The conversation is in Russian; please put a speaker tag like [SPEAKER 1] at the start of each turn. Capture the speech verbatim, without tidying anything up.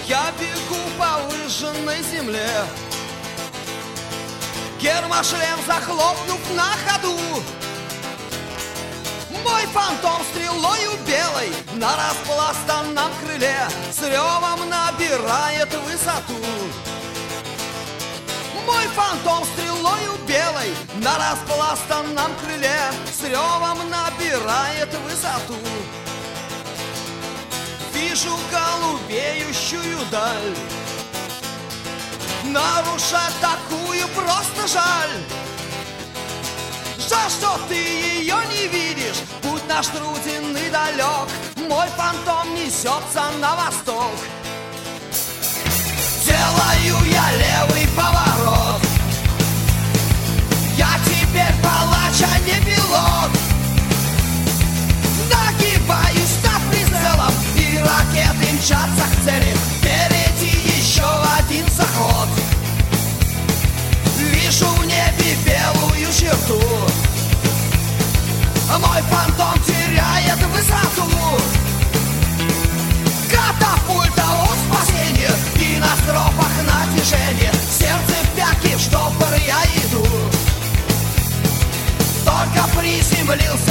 [SPEAKER 1] Я бегу по выжженной земле, гермошлем захлопнув на ходу. Мой фантом стрелою белой на распластанном крыле с ревом набирает высоту. Мой фантом стрелою белой на распластанном крыле с ревом набирает высоту. Вижу голубеющую даль, нарушать такую просто жаль. Жаль, что ты ее не видишь, путь наш труден и далек. Мой фантом несется на восток. Делаю я левый поворот, я теперь палач, а не пилот. Нагибаюсь над прицелом, и ракеты мчатся к цели. Впереди еще один заход. Вижу в небе белую черту, мой фантом теряет высоту. Катапульта от спасения, и на стропах натяжение. Сердце в пятки, в штопор я иду. Только приземлился